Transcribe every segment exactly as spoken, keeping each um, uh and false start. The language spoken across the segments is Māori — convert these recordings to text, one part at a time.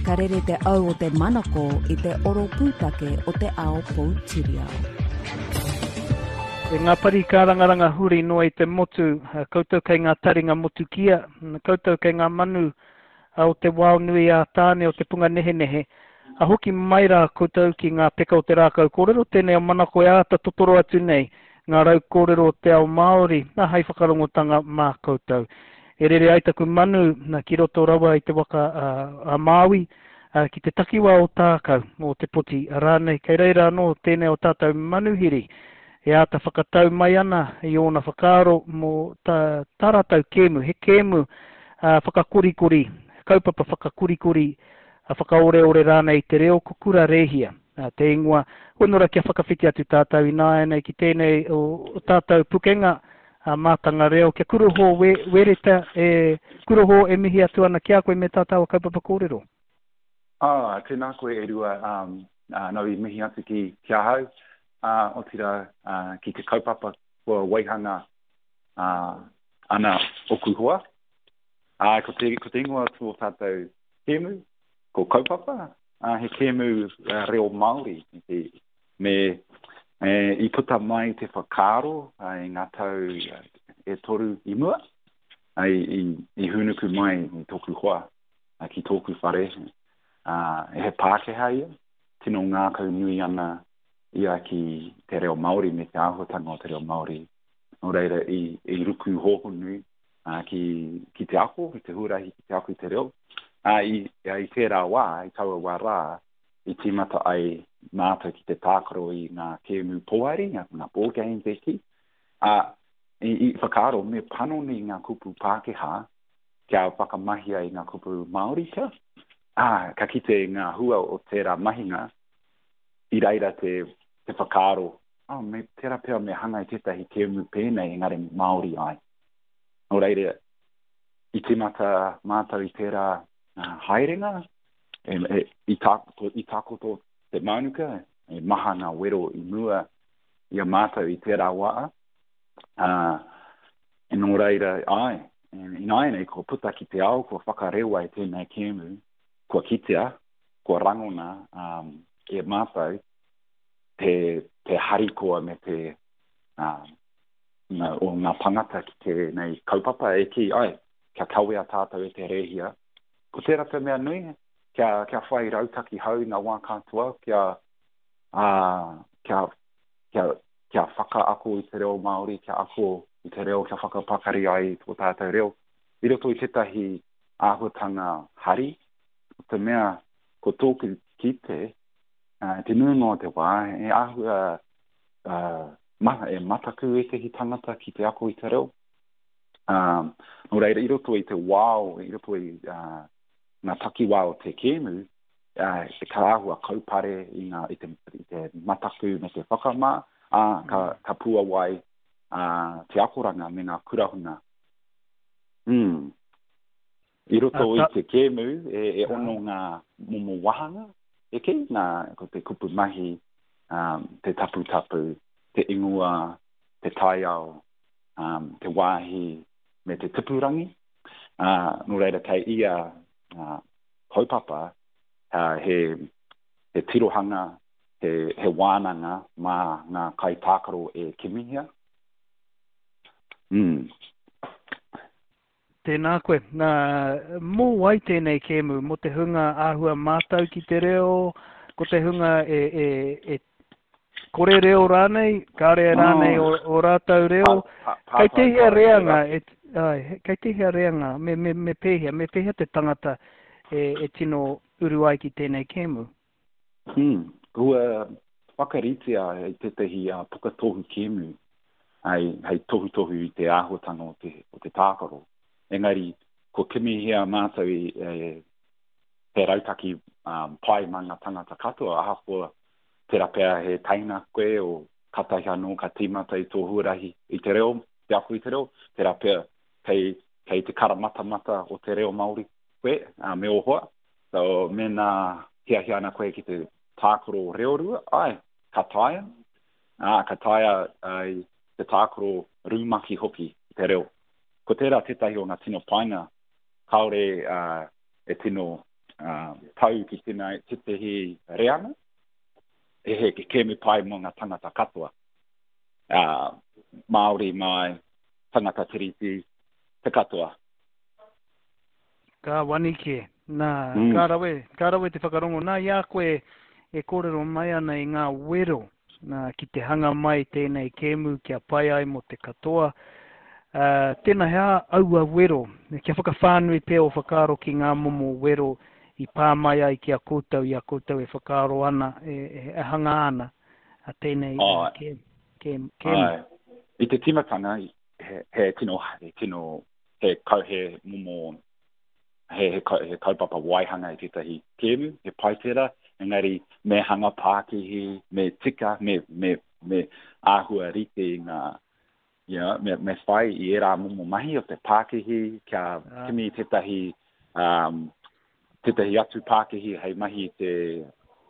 Ka rere te au o te manako i te oro pūtake o te ao Poutirihau. E ngā pari ka rangaranga huri noa i te motu, koutou kei ngā taringa motu kia, koutou kei ngā manu o te wao nui a tāne o te punga nehe nehe. A hoki mai rā koutou ki ngā peka o te rākau kōrero, tēnei o manako e āta totoro atu nei, ngā rau kōrero o te ao Māori, nā hai whakarongotanga mā koutou. E rere ai taku manu na ki roto rawa i te waka uh, a Māui, uh, ki te takiwa o tākau, o te poti rānei, kei reira anō tēnei o tātou manuhiri, e āta whakatau mai ana i ōna whakaaro mō ta, taratau kēmu, he kēmu uh, whakakurikuri, kaupapa whakakurikuri, a whakaore-ore rānei te reo kukura rehia, uh, te ingoa, onora kia whakawhiti atu tātou i nāenei ki tēnei o, o tātou pukenga, a mātanga reo, kia kuroho we, wereta, e, kuroho e mihi atu ana kia koe me tātou a kaupapa kōrero. Ah, tēnā koe e rua, um, uh, nau i mihi atu ki kia hau, uh, o tira uh, ki te kaupapa kua waihanga uh, ana o kuhua. Uh, ko, te, ko te ingoa tō tātou kēmu, ko kaupapa, uh, he kēmu uh, reo Māori, te, me E, I puta mai te whakaaro uh, i ngā tau uh, e toru i mua, uh, i, i hunuku mai i tōku hoa, uh, ki tōku whare. Uh, e he Pākehā ia, tino ngā kau nui ana ia ki te reo Māori me te āhuatanga o te reo Māori. Nō reira i, i ruku hoho nui uh, ki, ki te ako, i te hurahi ki te ako i te reo. Uh, I, I tērā wā, i taua wā rā, i tīmata ai mātou ki te tākaro i ngā kēmu pōari, ngā board games e ki. Uh, I, I whakaaro me panoni ngā kupu Pākehā, kia whakamahi ai ngā kupu Māori kia. Ah, ka kite ngā hua o tērā mahinga, i reira te, te whakaaro. Oh, me tērā pēr me hanga i tētahi kēmu pēnei ngare Māori ai. O reira, i tīmata mātou i tērā uh, haerenga, E, e, i, tāko, I tākoto te maunuka, e maha ngā wero i mua i a mātou i tērā waa. Uh, e nō reira, ai, i nāenei, ko puta ki te ao, ko whakarewa i tēnei kēmu, ko kitea, ko rangona um, e mātou, te, te harikoa me te, uh, ngā, o ngā pangata ki te nei kaupapa e ki, ai, kia kawea tātou e te rehia. Ko tērā te mea nui, Kia, kia whai rautaki hau ngā wā kātua, kia, uh, kia, kia, kia whaka ako i te reo Māori, kia ako i te reo, kia whakapakari ai tō tātou reo. I roto i tetahi āhuatanga hari, o te mea ko tōku ki te, uh, te nungo te wā, e āhua uh, mata, e mataku e te hi tangata ki te ako i te reo. Um, no reira, i roto i te wāo, i roto i... Uh, ngā takiwā o te kēmu, uh, e ka āhua kaupare i, ngā, i, te, i te mataku me te whakamā, uh, ka, ka pua wai uh, te akoranga me ngā kurahuna. Mm. I roto uh, i te kēmu, e, e ono ngā momo wahanga, e ke, ngā, ko te kupu mahi, um, te tapu tapu, te ingoa, te taiao, um, te wāhi, me te tipurangi. Uh, no reira kei ia, Uh, kaupapa uh, he, he tirohanga, he, he wānanga mā ngā kai tākaro e kimihia. Mm. Tēnā koe. Nā, mō wai tēnei kēmu, mo te hunga āhua mātau ki te reo, ko te hunga e, e, e kore reo rānei, kāre rānei o, o rātau reo. Pa, pa, Kei te hea reanga, e, ai, kei te hea reanga, me, me, me pēhea, me pēhea te tangata e, e tino uru ai ki tēnei kēmu. Hmm, kua whakaritia e tētahi uh, pukatohu kēmu, ai, hei tohu tohu i te āhuatanga o te, o te tākaro. Engari, ko kimihia mātou i e, te rautaki um, pai manga tangata katoa, ahapua te rapea he taina koe o katahi anō ka tīmata i tō huarahi i te reo, te aku i te reo, te rapea kei, kei te karamata mata o te reo Māori koe, uh, me o hoa. So, me nā hia hia ana koe ki te tākaro reo rua, ai, ka taia, uh, ka taia ai, te tākaro rūmaki hoki i te reo. Ko tērā tētahi o ngā tino paina, kaore uh, e tino uh, tau ki tēnā te te he reanga, e he ke kemi pai mo ngā tangata katoa. Uh, Māori mai, tangata tiriti, te katoa. Ka wanike, nā, Mm. kā rawe, kā rawe te whakarongo, nā ia koe e kōrero mai ana i ngā wero, nā, ki te hanga mai tēnei kēmu kia pai ai mo te katoa. Uh, tēnā hea aua wero, kia whakawhānui pē o whakaro ki ngā momo wero i pā mai ai ki a koutou, i a koutou e whakaro ana, e, e hanga ana, a tēnei Oh, uh, kēmu. Kēmu, kēmu. ai. I te timatanga, he, he tino, he tino, he kau he momo, he, he, he kaupapa waihanga i tētahi kēmu, he pai tērā, engari me hanga Pākihi, me tika, me, me, me āhua rite i ngā, yeah, me, me whai i era momo mahi o te Pākihi, kia Ah. kimi tētahi, um, tētahi atu Pākihi, hei mahi te,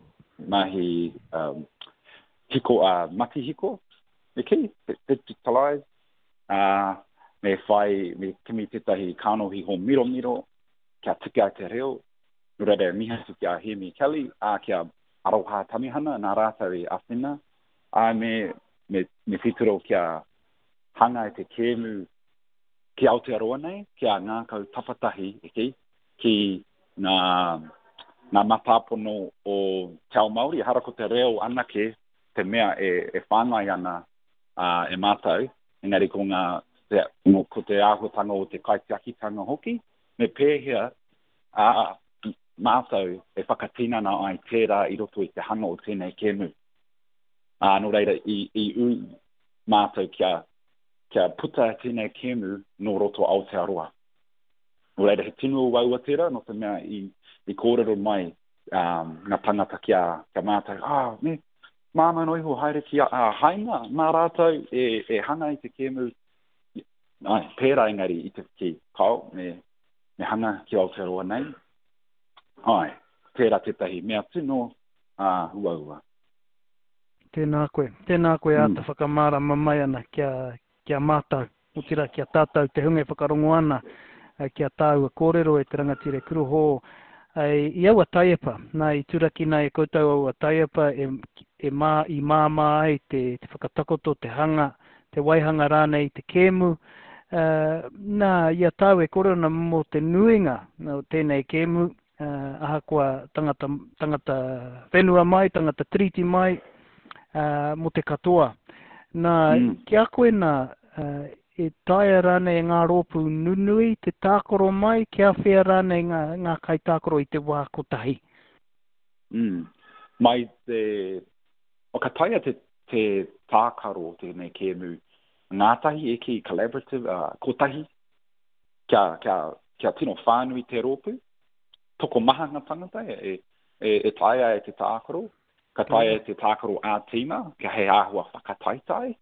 mahi, um, hiko, uh, mati hiko, me ki, te, te, te talai, uh, me whai, me kimi tētahi kānohi ho miro miro, kia tika te reo, nurere miha tuki a he me keli, a kia aroha tamihana, nā rātau i awhina, a me, me, me whituro kia hanga e te kēmu ki Aotearoa nei, kia ngā kau tawhatahi, eki, ki ngā, ngā matāpono o Te Ao Māori, e hara ko te reo anake, te mea e, e whāngai ana uh, e mātou, engari ko ngā, te, ko te āhuatanga o te kaitiakitanga hoki, me pēhea, uh, mātou e whakatinana ai tērā i roto i te hanga o tēnei kēmu. Uh, no reira, i, i u mātou kia, kia puta tēnei kēmu no roto Aotearoa. No reira, he tinu waua tērā, no te mea i, i kōrero mai um, ngā tangata kia, kia mātou, ah, me, māma noi ho haere ki a uh, hainga, mā rātou e, e hanga i te kēmu, ai, pērā engari i te ki kau, me, me hanga ki Aotearoa nei. Ai, tērā tētahi mea tino uh, hua hua. Tēnā koe, tēnā koe Mm. ata whakamara mamai ana kia, kia mātau, utira kia tātou te hunga e whakarongo ana, uh, kia tāua kōrero e te rangatire kuruho, ai, i aua taiepa, nā i turaki nā e koutou aua taiepa, e, e mā, i māma ai te, te whakatakoto, te hanga, te waihanga rānei, te kēmu, uh, nā ia tāu e kōrero na mo te nuinga, no tēnei kēmu, uh, aha kua tangata, tangata whenua mai, tangata triti mai, uh, mo te katoa. Nā, Mm. kia koe nā, uh, e taia rānei ngā rōpu nunui, te tākoro mai, kia whea rānei ngā, ngā kai tākoro i te wā kotahi. Mm. Mai te, o ka taia te, te tākaro tēnei kēmu, ngātahi e ki collaborative, uh, kotahi, kia, kia, kia tino whānui te rōpu, toko maha ngā tangata e, e, e taia e te tākaro, ka taia e te tākaro a tīma, kia he āhua whakataitai.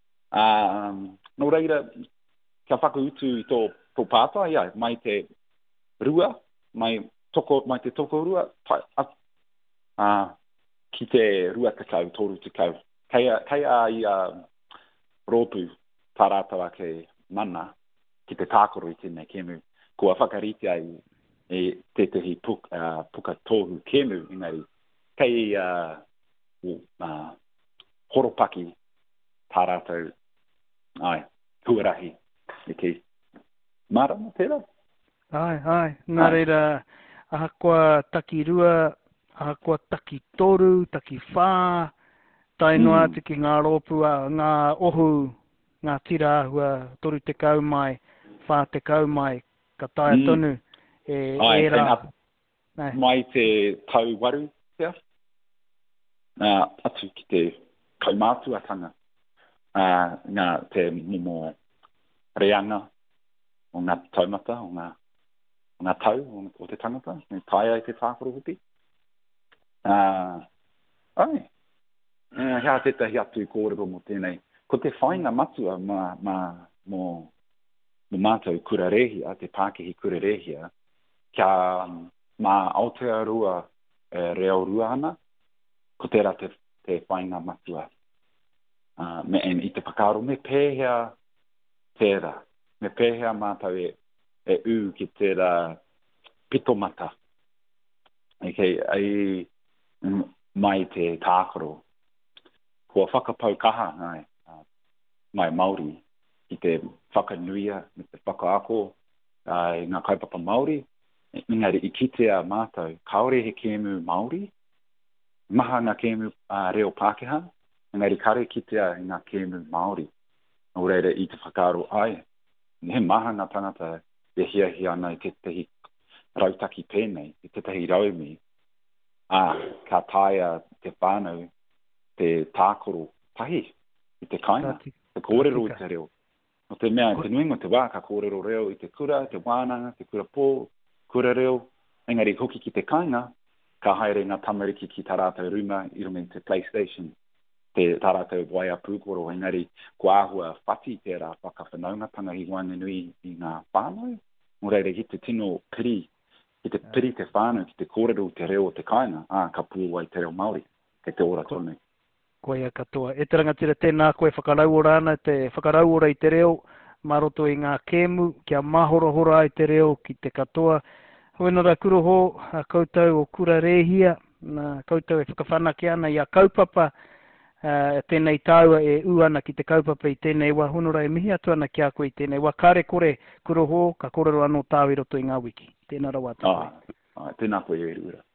Um, no reira, kia whakautu i tō, tō pāta, ia, mai te rua, mai, toko, mai te toko rua, tai, a, uh, ki te rua te kau, toru te kau. Kei, kei a i a rōpu pārātawa ke mana ki te tākoro i tēnei kēmu. Kua whakarite ai e tētahi puk, uh, puka tōhu kēmu, engari, kei uh, uh, horopaki pārātau, ai, huarahi, e ki. Marama tērā? Ai, ai, nā Ai. reira, aha kua taki rua, aha kua taki toru, taki whā, tai noa Mm. te ki ngā rōpu, a, ngā ohu, ngā tira ahua, toru te kau mai, whā te kau mai, ka taia Mm. tonu, e, Ai, e rā. tēnā, Nei. mai te tau waru, tia? Uh, atu ki te kaumātuatanga. Uh, ngā te momo reanga o ngā taumata, o ngā, o ngā tau, o, o te tangata, me taia i te tākoro hoki. Uh, ai, uh, hea tētahi atu i kōrero mo tēnei. Ko te whainga matua ma, ma, mo, mo mātou kurarehia, te Pākihi kurarehia, kia um, mā Aotearoa e reo rua ana, ko tērā te, te whainga matua. Uh, me en i te pakaro, me pēhea tērā, me pēhea mātou e, e u ki tērā pitomata, kei ai mai te tākoro. Kua whakapau kaha ngai, uh, mai Māori, i te whakanuia, me te whakaako, uh, ngā kaupapa Māori, engari i kitea mātou, kaore he kēmu Māori, maha ngā kēmu uh, reo Pākehā, engari kare kitea i ngā kēmu Māori. O reira i te whakaaro ai, he maha ngā tangata e hia hia ana i te tehi rautaki pēnei, i te tehi raumi, a ka taia te whānau, te tākoro tahi, i te kainga, te kōrero i te reo. O te mea, te nuinga te wā, ka kōrero reo i te kura, te wānanga, te kura pō, kura reo, engari hoki ki te kainga, ka haere ngā tamariki ki tā rātou ruma, i runga te PlayStation, te tā rātou waia pūkoro, engari kua ahua whati tērā whakawhanaungatanga i wane nui i ngā whānau. Mo reire ki te tino piri, ki te piri te whānau, ki te kōrero te reo te kainga, a ka pūwai te reo Māori, kei te ora tonu. Koe a katoa. E te rangatira tēnā koe whakarauora ana, te whakarauora i te reo, maroto i ngā kēmu, kia mahorahora i te reo ki te katoa. Hoenora kuroho, a koutou o kura rehia, na koutou e whakawhanake ana i a kaupapa, uh, tēnei tāua e u ana ki te kaupapa i tēnei wā, honora e mihi atu ana ki a koe i tēnei wā. Kāre kore kuroho, ka korero anō tāwi roto i ngā wiki. Tēnā rawa atu. Ah, ah, tēnā koe e rura.